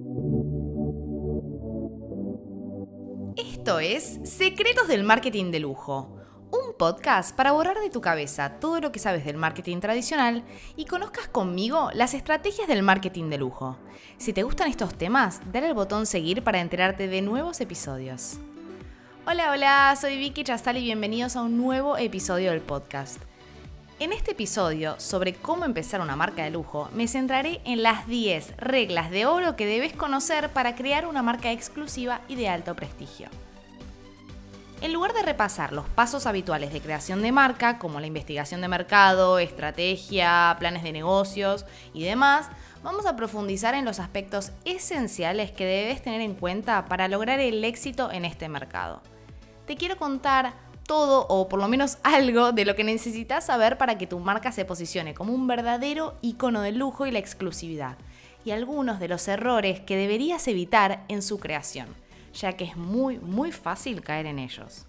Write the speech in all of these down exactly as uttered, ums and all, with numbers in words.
Esto es Secretos del Marketing de Lujo, un podcast para borrar de tu cabeza todo lo que sabes del marketing tradicional y conozcas conmigo las estrategias del marketing de lujo. Si te gustan estos temas, dale al botón seguir para enterarte de nuevos episodios. Hola, hola, soy Vicky Chastal y bienvenidos a un nuevo episodio del podcast. En este episodio sobre cómo empezar una marca de lujo, me centraré en las diez reglas de oro que debes conocer para crear una marca exclusiva y de alto prestigio. En lugar de repasar los pasos habituales de creación de marca, como la investigación de mercado, estrategia, planes de negocios y demás, vamos a profundizar en los aspectos esenciales que debes tener en cuenta para lograr el éxito en este mercado. Te quiero contar todo o por lo menos algo de lo que necesitas saber para que tu marca se posicione como un verdadero icono del lujo y la exclusividad, y algunos de los errores que deberías evitar en su creación, ya que es muy muy fácil caer en ellos.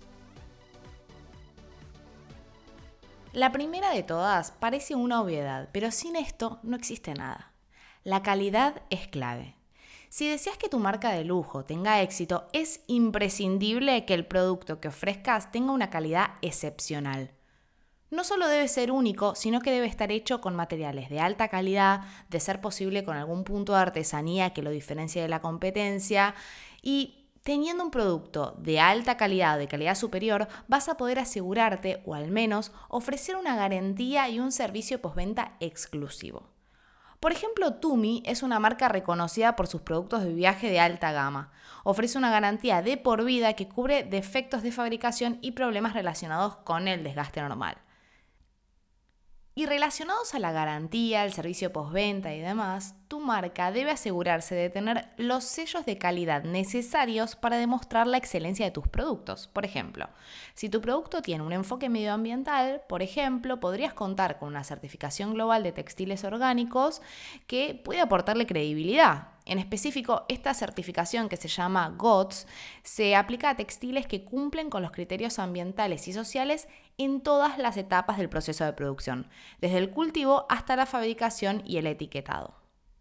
La primera de todas parece una obviedad, pero sin esto no existe nada. La calidad es clave. Si deseas que tu marca de lujo tenga éxito, es imprescindible que el producto que ofrezcas tenga una calidad excepcional. No solo debe ser único, sino que debe estar hecho con materiales de alta calidad, de ser posible con algún punto de artesanía que lo diferencie de la competencia, y teniendo un producto de alta calidad o de calidad superior, vas a poder asegurarte, o al menos ofrecer una garantía y un servicio postventa exclusivo. Por ejemplo, Tumi es una marca reconocida por sus productos de viaje de alta gama. Ofrece una garantía de por vida que cubre defectos de fabricación y problemas relacionados con el desgaste normal. Y relacionados a la garantía, el servicio postventa y demás, tu marca debe asegurarse de tener los sellos de calidad necesarios para demostrar la excelencia de tus productos. Por ejemplo, si tu producto tiene un enfoque medioambiental, por ejemplo, podrías contar con una certificación global de textiles orgánicos que puede aportarle credibilidad. En específico, esta certificación, que se llama G O T S, se aplica a textiles que cumplen con los criterios ambientales y sociales en todas las etapas del proceso de producción, desde el cultivo hasta la fabricación y el etiquetado.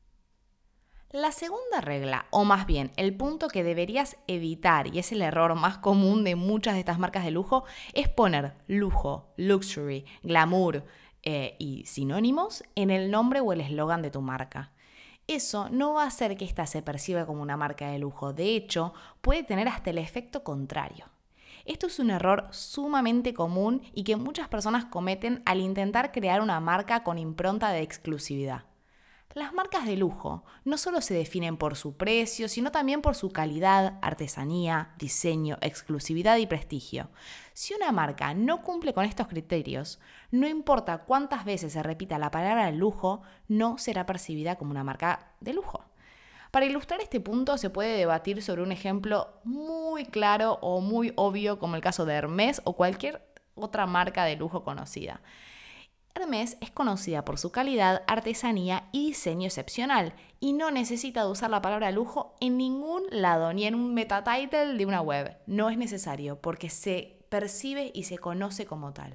La segunda regla, o más bien el punto que deberías evitar, y es el error más común de muchas de estas marcas de lujo, es poner lujo, luxury, glamour eh, y sinónimos en el nombre o el eslogan de tu marca. Eso no va a hacer que ésta se perciba como una marca de lujo. De hecho, puede tener hasta el efecto contrario. Esto es un error sumamente común y que muchas personas cometen al intentar crear una marca con impronta de exclusividad. Las marcas de lujo no solo se definen por su precio, sino también por su calidad, artesanía, diseño, exclusividad y prestigio. Si una marca no cumple con estos criterios, no importa cuántas veces se repita la palabra lujo, no será percibida como una marca de lujo. Para ilustrar este punto se puede debatir sobre un ejemplo muy claro o muy obvio, como el caso de Hermès o cualquier otra marca de lujo conocida. Hermès es conocida por su calidad, artesanía y diseño excepcional, y no necesita de usar la palabra lujo en ningún lado, ni en un meta title de una web. No es necesario, porque se percibe y se conoce como tal.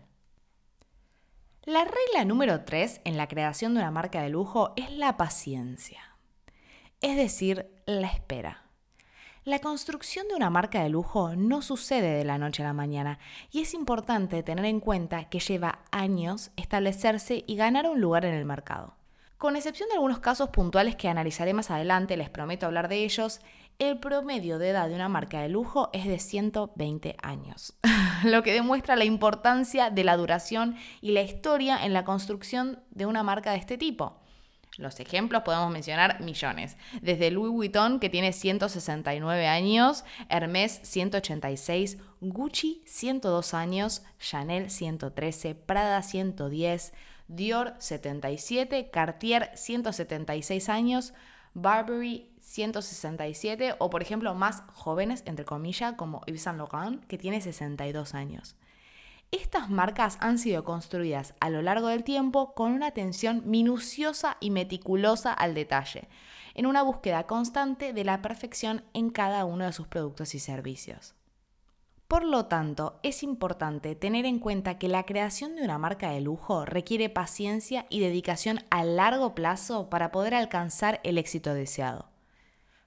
La regla número tres en la creación de una marca de lujo es la paciencia, es decir, la espera. La construcción de una marca de lujo no sucede de la noche a la mañana, y es importante tener en cuenta que lleva años establecerse y ganar un lugar en el mercado. Con excepción de algunos casos puntuales que analizaré más adelante, les prometo hablar de ellos, el promedio de edad de una marca de lujo es de ciento veinte años, lo que demuestra la importancia de la duración y la historia en la construcción de una marca de este tipo. Los ejemplos podemos mencionar millones, desde Louis Vuitton, que tiene ciento sesenta y nueve años, Hermès ciento ochenta y seis, Gucci ciento dos años, Chanel ciento trece, Prada ciento diez, Dior setenta y siete, Cartier ciento setenta y seis años, Burberry ciento sesenta y siete, o por ejemplo más jóvenes, entre comillas, como Yves Saint Laurent, que tiene sesenta y dos años. Estas marcas han sido construidas a lo largo del tiempo con una atención minuciosa y meticulosa al detalle, en una búsqueda constante de la perfección en cada uno de sus productos y servicios. Por lo tanto, es importante tener en cuenta que la creación de una marca de lujo requiere paciencia y dedicación a largo plazo para poder alcanzar el éxito deseado.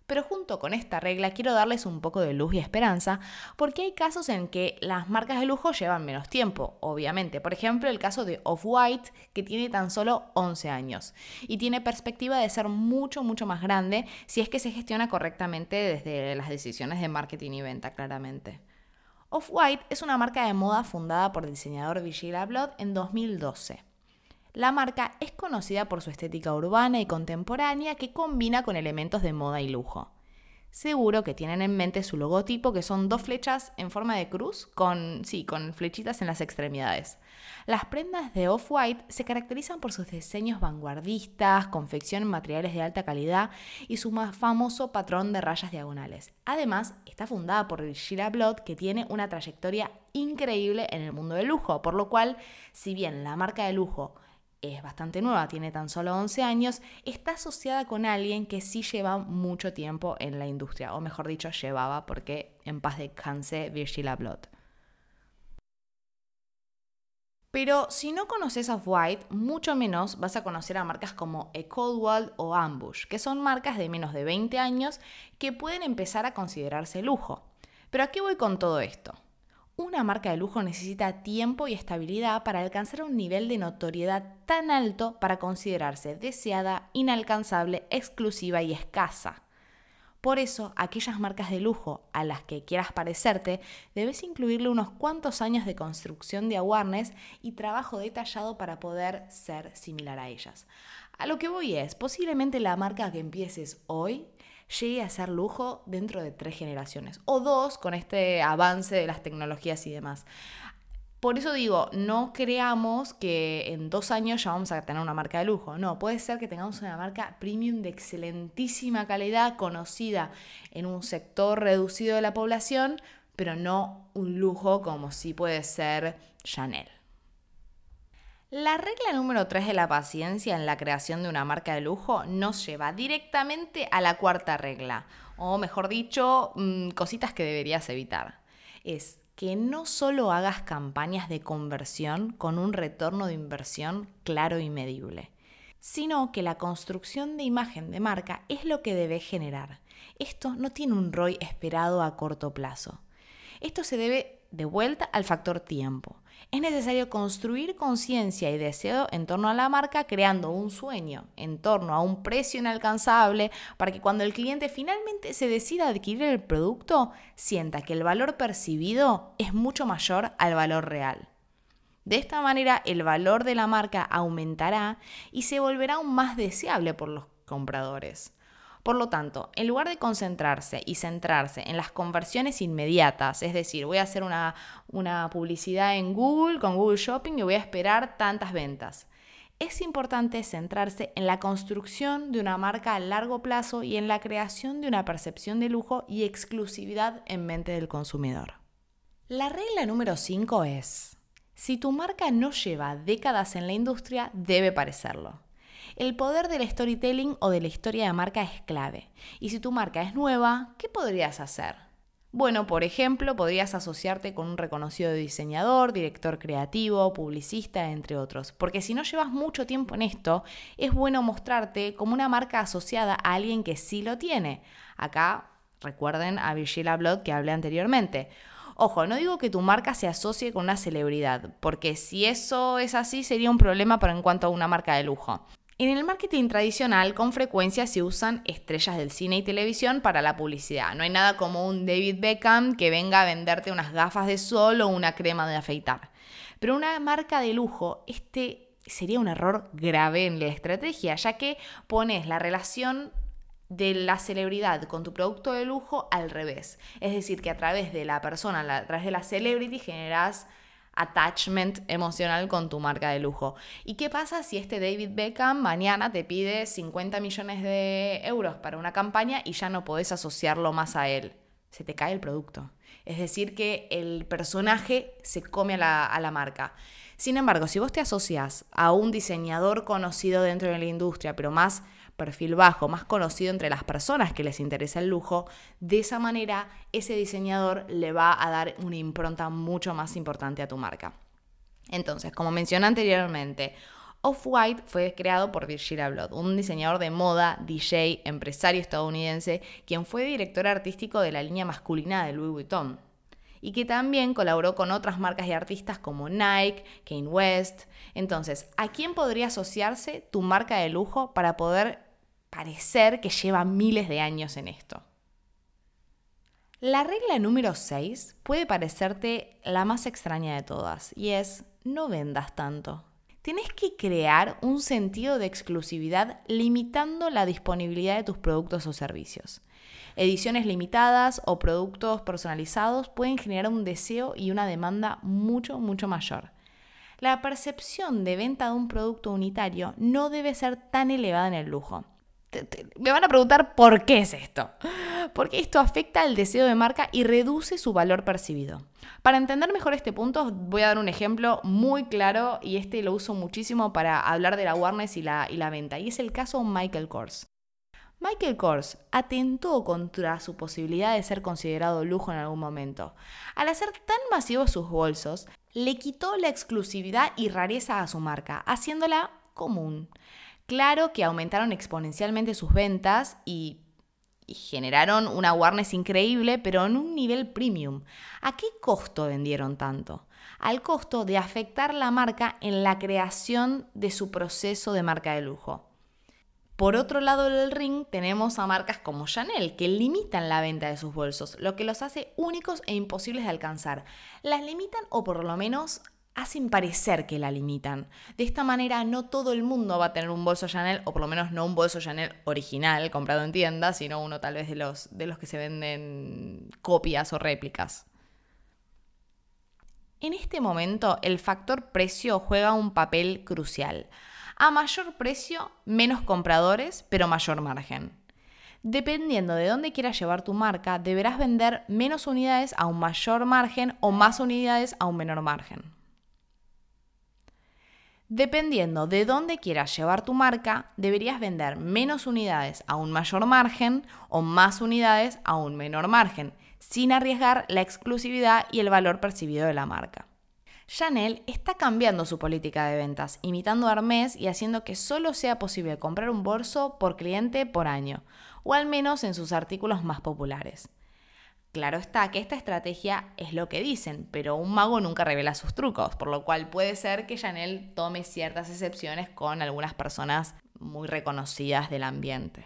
Pero junto con esta regla quiero darles un poco de luz y esperanza porque hay casos en que las marcas de lujo llevan menos tiempo, obviamente. Por ejemplo, el caso de Off-White, que tiene tan solo once años y tiene perspectiva de ser mucho, mucho más grande si es que se gestiona correctamente desde las decisiones de marketing y venta, claramente. Off-White es una marca de moda fundada por el diseñador Virgil Abloh en dos mil doce. La marca es conocida por su estética urbana y contemporánea que combina con elementos de moda y lujo. Seguro que tienen en mente su logotipo, que son dos flechas en forma de cruz con, sí, con flechitas en las extremidades. Las prendas de Off-White se caracterizan por sus diseños vanguardistas, confección en materiales de alta calidad y su más famoso patrón de rayas diagonales. Además, está fundada por Virgil Abloh, que tiene una trayectoria increíble en el mundo del lujo, por lo cual, si bien la marca de lujo es bastante nueva, tiene tan solo once años, está asociada con alguien que sí lleva mucho tiempo en la industria, o mejor dicho, llevaba, porque en paz descanse Virgil Abloh. Pero si no conoces Off-White, mucho menos vas a conocer a marcas como Ecoldwell o Ambush, que son marcas de menos de veinte años que pueden empezar a considerarse lujo. ¿Pero a qué voy con todo esto? Una marca de lujo necesita tiempo y estabilidad para alcanzar un nivel de notoriedad tan alto para considerarse deseada, inalcanzable, exclusiva y escasa. Por eso, aquellas marcas de lujo a las que quieras parecerte, debes incluirle unos cuantos años de construcción de awareness y trabajo detallado para poder ser similar a ellas. A lo que voy es, posiblemente la marca que empieces hoy llegue a ser lujo dentro de tres generaciones o dos con este avance de las tecnologías y demás. Por eso digo, no creamos que en dos años ya vamos a tener una marca de lujo. No, puede ser que tengamos una marca premium de excelentísima calidad, conocida en un sector reducido de la población, pero no un lujo como sí puede ser Chanel. La regla número tres de la paciencia en la creación de una marca de lujo nos lleva directamente a la cuarta regla, o mejor dicho, mmm, cositas que deberías evitar. Es que no solo hagas campañas de conversión con un retorno de inversión claro y medible, sino que la construcción de imagen de marca es lo que debe generar. Esto no tiene un R O I esperado a corto plazo. Esto se debe de vuelta al factor tiempo. Es necesario construir conciencia y deseo en torno a la marca, creando un sueño en torno a un precio inalcanzable para que cuando el cliente finalmente se decida a adquirir el producto, sienta que el valor percibido es mucho mayor al valor real. De esta manera, el valor de la marca aumentará y se volverá aún más deseable por los compradores. Por lo tanto, en lugar de concentrarse y centrarse en las conversiones inmediatas, es decir, voy a hacer una, una publicidad en Google con Google Shopping y voy a esperar tantas ventas, es importante centrarse en la construcción de una marca a largo plazo y en la creación de una percepción de lujo y exclusividad en mente del consumidor. La regla número cinco es: si tu marca no lleva décadas en la industria, debe parecerlo. El poder del storytelling o de la historia de marca es clave. Y si tu marca es nueva, ¿qué podrías hacer? Bueno, por ejemplo, podrías asociarte con un reconocido diseñador, director creativo, publicista, entre otros. Porque si no llevas mucho tiempo en esto, es bueno mostrarte como una marca asociada a alguien que sí lo tiene. Acá, recuerden a Virgil Abloh que hablé anteriormente. Ojo, no digo que tu marca se asocie con una celebridad, porque si eso es así sería un problema para en cuanto a una marca de lujo. En el marketing tradicional, con frecuencia se usan estrellas del cine y televisión para la publicidad. No hay nada como un David Beckham que venga a venderte unas gafas de sol o una crema de afeitar. Pero una marca de lujo, este sería un error grave en la estrategia, ya que pones la relación de la celebridad con tu producto de lujo al revés. Es decir, que a través de la persona, a través de la celebrity, generas attachment emocional con tu marca de lujo. ¿Y qué pasa si este David Beckham mañana te pide cincuenta millones de euros para una campaña y ya no podés asociarlo más a él? Se te cae el producto. Es decir, que el personaje se come a la, a la marca. Sin embargo, si vos te asocias a un diseñador conocido dentro de la industria, pero más perfil bajo, más conocido entre las personas que les interesa el lujo, de esa manera ese diseñador le va a dar una impronta mucho más importante a tu marca. Entonces, como mencioné anteriormente, Off-White fue creado por Virgil Abloh, un diseñador de moda, D J, empresario estadounidense, quien fue director artístico de la línea masculina de Louis Vuitton, y que también colaboró con otras marcas y artistas como Nike, Kanye West. Entonces, ¿a quién podría asociarse tu marca de lujo para poder parecer que lleva miles de años en esto? La regla número seis puede parecerte la más extraña de todas, y es: no vendas tanto. Tienes que crear un sentido de exclusividad limitando la disponibilidad de tus productos o servicios. Ediciones limitadas o productos personalizados pueden generar un deseo y una demanda mucho, mucho mayor. La percepción de venta de un producto unitario no debe ser tan elevada en el lujo. Me van a preguntar por qué es esto. Porque esto afecta al deseo de marca y reduce su valor percibido. Para entender mejor este punto, voy a dar un ejemplo muy claro, y este lo uso muchísimo para hablar de la awareness y la, y la venta, y es el caso Michael Kors. Michael Kors atentó contra su posibilidad de ser considerado lujo en algún momento. Al hacer tan masivos sus bolsos, le quitó la exclusividad y rareza a su marca, haciéndola común. Claro que aumentaron exponencialmente sus ventas y, y generaron una awareness increíble, pero en un nivel premium. ¿A qué costo vendieron tanto? Al costo de afectar la marca en la creación de su proceso de marca de lujo. Por otro lado del ring tenemos a marcas como Chanel, que limitan la venta de sus bolsos, lo que los hace únicos e imposibles de alcanzar. Las limitan, o por lo menos hacen parecer que la limitan. De esta manera no todo el mundo va a tener un bolso Chanel, o por lo menos no un bolso Chanel original comprado en tienda, sino uno tal vez de los, de los que se venden copias o réplicas. En este momento el factor precio juega un papel crucial. A mayor precio, menos compradores, pero mayor margen. Dependiendo de dónde quieras llevar tu marca, deberás vender menos unidades a un mayor margen o más unidades a un menor margen. Dependiendo de dónde quieras llevar tu marca, deberías vender menos unidades a un mayor margen o más unidades a un menor margen, sin arriesgar la exclusividad y el valor percibido de la marca. Chanel está cambiando su política de ventas, imitando a Hermès y haciendo que solo sea posible comprar un bolso por cliente por año, o al menos en sus artículos más populares. Claro está que esta estrategia es lo que dicen, pero un mago nunca revela sus trucos, por lo cual puede ser que Chanel tome ciertas excepciones con algunas personas muy reconocidas del ambiente.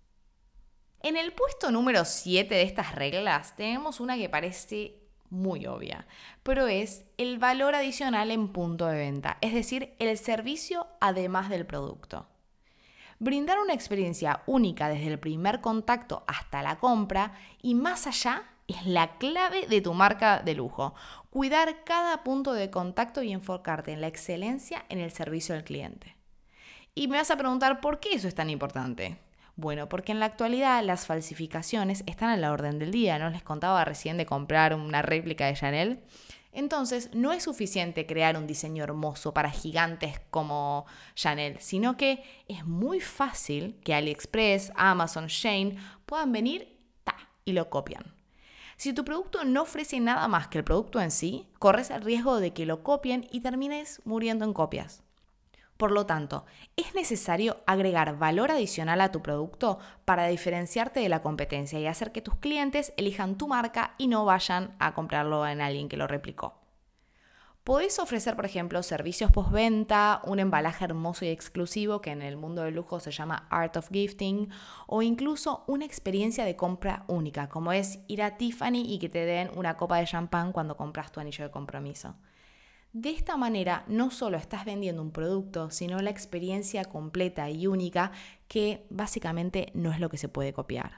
En el puesto número siete de estas reglas tenemos una que parece muy obvia, pero es el valor adicional en punto de venta, es decir, el servicio además del producto. Brindar una experiencia única desde el primer contacto hasta la compra y más allá es la clave de tu marca de lujo. Cuidar cada punto de contacto y enfocarte en la excelencia en el servicio al cliente. Y me vas a preguntar, ¿por qué eso es tan importante? Bueno, porque en la actualidad las falsificaciones están a la orden del día. ¿No les contaba recién de comprar una réplica de Chanel? Entonces, no es suficiente crear un diseño hermoso para gigantes como Chanel, sino que es muy fácil que AliExpress, Amazon, Shein puedan venir ta, y lo copian. Si tu producto no ofrece nada más que el producto en sí, corres el riesgo de que lo copien y termines muriendo en copias. Por lo tanto, es necesario agregar valor adicional a tu producto para diferenciarte de la competencia y hacer que tus clientes elijan tu marca y no vayan a comprarlo en alguien que lo replicó. Podés ofrecer, por ejemplo, servicios postventa, un embalaje hermoso y exclusivo que en el mundo del lujo se llama Art of Gifting, o incluso una experiencia de compra única, como es ir a Tiffany y que te den una copa de champán cuando compras tu anillo de compromiso. De esta manera no solo estás vendiendo un producto, sino la experiencia completa y única que básicamente no es lo que se puede copiar.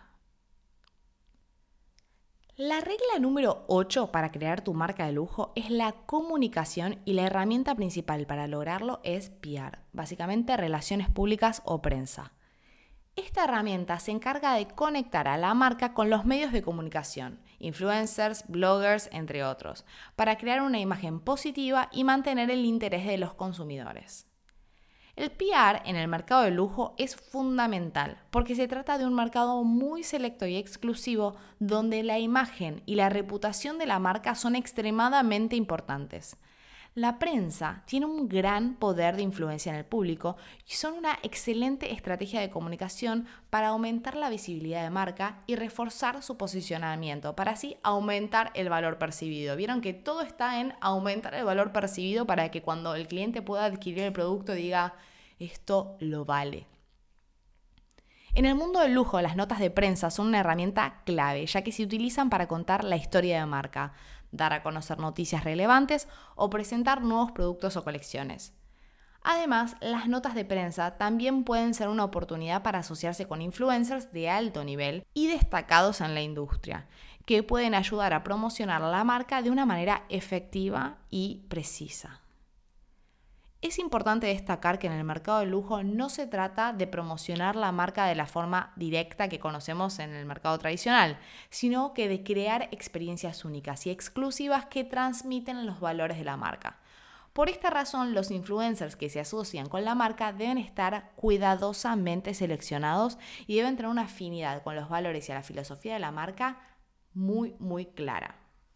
La regla número ocho para crear tu marca de lujo es la comunicación, y la herramienta principal para lograrlo es P R, básicamente relaciones públicas o prensa. Esta herramienta se encarga de conectar a la marca con los medios de comunicación, influencers, bloggers, entre otros, para crear una imagen positiva y mantener el interés de los consumidores. El P R en el mercado de lujo es fundamental porque se trata de un mercado muy selecto y exclusivo donde la imagen y la reputación de la marca son extremadamente importantes. La prensa tiene un gran poder de influencia en el público y son una excelente estrategia de comunicación para aumentar la visibilidad de marca y reforzar su posicionamiento, para así aumentar el valor percibido. Vieron que todo está en aumentar el valor percibido para que cuando el cliente pueda adquirir el producto diga, esto lo vale. En el mundo del lujo, las notas de prensa son una herramienta clave, ya que se utilizan para contar la historia de marca, dar a conocer noticias relevantes o presentar nuevos productos o colecciones. Además, las notas de prensa también pueden ser una oportunidad para asociarse con influencers de alto nivel y destacados en la industria, que pueden ayudar a promocionar la marca de una manera efectiva y precisa. Es importante destacar que en el mercado del lujo no se trata de promocionar la marca de la forma directa que conocemos en el mercado tradicional, sino que de crear experiencias únicas y exclusivas que transmiten los valores de la marca. Por esta razón, los influencers que se asocian con la marca deben estar cuidadosamente seleccionados y deben tener una afinidad con los valores y a la filosofía de la marca muy, muy clara.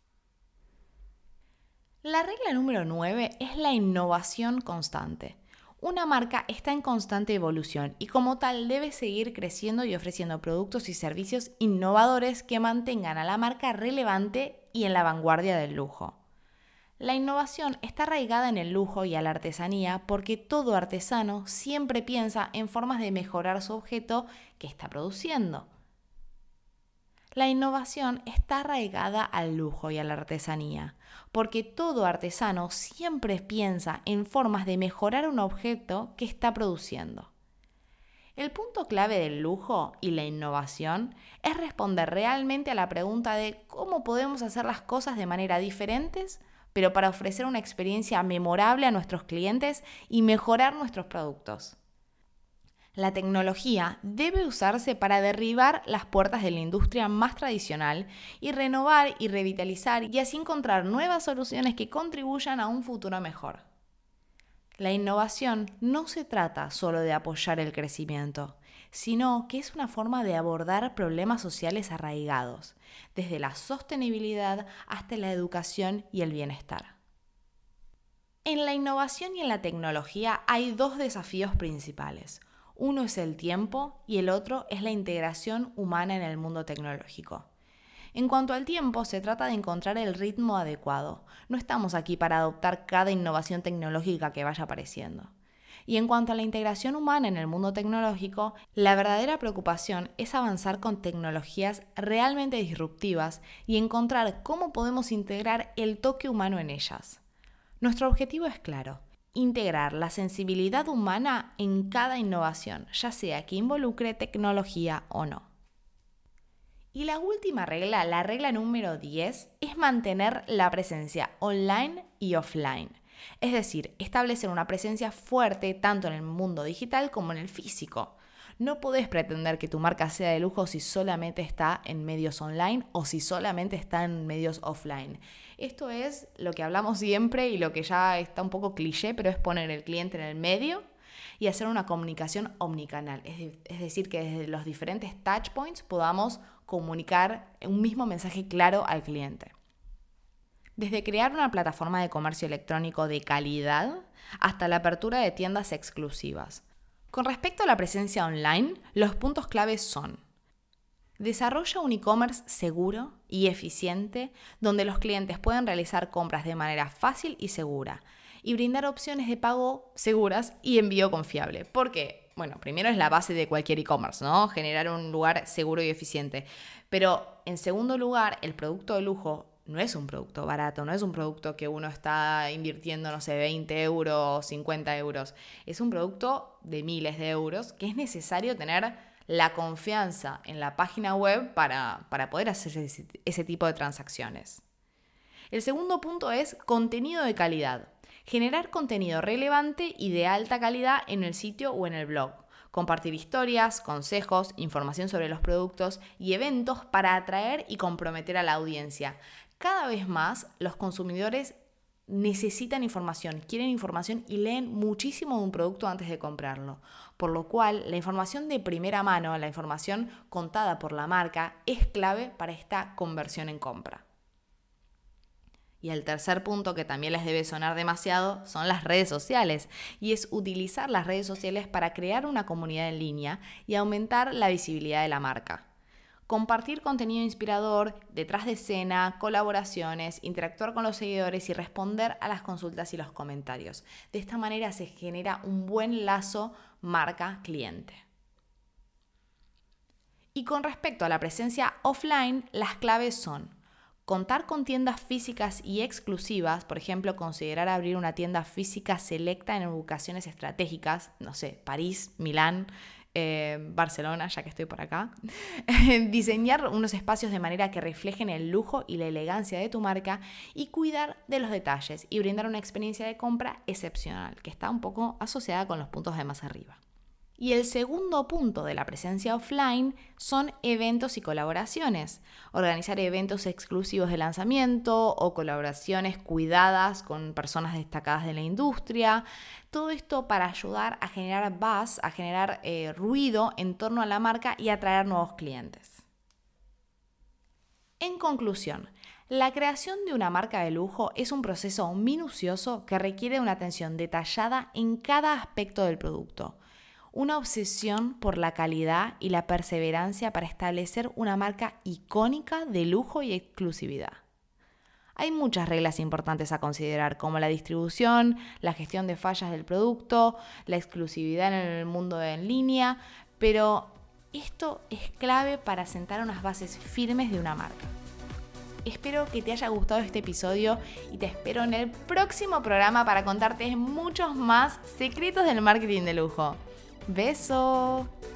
La regla número nueve es la innovación constante. Una marca está en constante evolución y como tal debe seguir creciendo y ofreciendo productos y servicios innovadores que mantengan a la marca relevante y en la vanguardia del lujo. La innovación está arraigada en el lujo y a la artesanía porque todo artesano siempre piensa en formas de mejorar su objeto que está produciendo. La innovación está arraigada al lujo y a la artesanía, porque todo artesano siempre piensa en formas de mejorar un objeto que está produciendo. El punto clave del lujo y la innovación es responder realmente a la pregunta de cómo podemos hacer las cosas de manera diferentes, pero para ofrecer una experiencia memorable a nuestros clientes y mejorar nuestros productos. La tecnología debe usarse para derribar las puertas de la industria más tradicional y renovar y revitalizar y así encontrar nuevas soluciones que contribuyan a un futuro mejor. La innovación no se trata solo de apoyar el crecimiento, sino que es una forma de abordar problemas sociales arraigados, desde la sostenibilidad hasta la educación y el bienestar. En la innovación y en la tecnología hay dos desafíos principales. Uno es el tiempo y el otro es la integración humana en el mundo tecnológico. En cuanto al tiempo, se trata de encontrar el ritmo adecuado. No estamos aquí para adoptar cada innovación tecnológica que vaya apareciendo. Y en cuanto a la integración humana en el mundo tecnológico, la verdadera preocupación es avanzar con tecnologías realmente disruptivas y encontrar cómo podemos integrar el toque humano en ellas. Nuestro objetivo es claro: integrar la sensibilidad humana en cada innovación, ya sea que involucre tecnología o no. Y la última regla, la regla número diez, es mantener la presencia online y offline. Es decir, establecer una presencia fuerte tanto en el mundo digital como en el físico. No podés pretender que tu marca sea de lujo si solamente está en medios online o si solamente está en medios offline. Esto es lo que hablamos siempre y lo que ya está un poco cliché, pero es poner el cliente en el medio y hacer una comunicación omnicanal. Es, de, es decir, que desde los diferentes touch points podamos comunicar un mismo mensaje claro al cliente. Desde crear una plataforma de comercio electrónico de calidad hasta la apertura de tiendas exclusivas. Con respecto a la presencia online, los puntos claves son: desarrolla un e-commerce seguro y eficiente donde los clientes puedan realizar compras de manera fácil y segura y brindar opciones de pago seguras y envío confiable. ¿Por qué? Bueno, primero es la base de cualquier e-commerce, ¿no? Generar un lugar seguro y eficiente. Pero en segundo lugar, el producto de lujo no es un producto barato, no es un producto que uno está invirtiendo, no sé, veinte euros, cincuenta euros. Es un producto de miles de euros que es necesario tener la confianza en la página web para, para poder hacer ese, ese tipo de transacciones. El segundo punto es contenido de calidad. Generar contenido relevante y de alta calidad en el sitio o en el blog. Compartir historias, consejos, información sobre los productos y eventos para atraer y comprometer a la audiencia. Cada vez más los consumidores necesitan información, quieren información y leen muchísimo de un producto antes de comprarlo. Por lo cual, la información de primera mano, la información contada por la marca, es clave para esta conversión en compra. Y el tercer punto, que también les debe sonar demasiado, son las redes sociales. Y es utilizar las redes sociales para crear una comunidad en línea y aumentar la visibilidad de la marca. Compartir contenido inspirador, detrás de escena, colaboraciones, interactuar con los seguidores y responder a las consultas y los comentarios. De esta manera se genera un buen lazo marca-cliente. Y con respecto a la presencia offline, las claves son contar con tiendas físicas y exclusivas, por ejemplo, considerar abrir una tienda física selecta en ubicaciones estratégicas, no sé, París, Milán, eh, Barcelona, ya que estoy por acá. Diseñar unos espacios de manera que reflejen el lujo y la elegancia de tu marca y cuidar de los detalles y brindar una experiencia de compra excepcional, que está un poco asociada con los puntos de más arriba. Y el segundo punto de la presencia offline son eventos y colaboraciones. Organizar eventos exclusivos de lanzamiento o colaboraciones cuidadas con personas destacadas de la industria. Todo esto para ayudar a generar buzz, a generar eh, ruido en torno a la marca y atraer nuevos clientes. En conclusión, la creación de una marca de lujo es un proceso minucioso que requiere una atención detallada en cada aspecto del producto. Una obsesión por la calidad y la perseverancia para establecer una marca icónica de lujo y exclusividad. Hay muchas reglas importantes a considerar, como la distribución, la gestión de fallas del producto, la exclusividad en el mundo en línea, pero esto es clave para sentar unas bases firmes de una marca. Espero que te haya gustado este episodio y te espero en el próximo programa para contarte muchos más secretos del marketing de lujo. ¡Beso!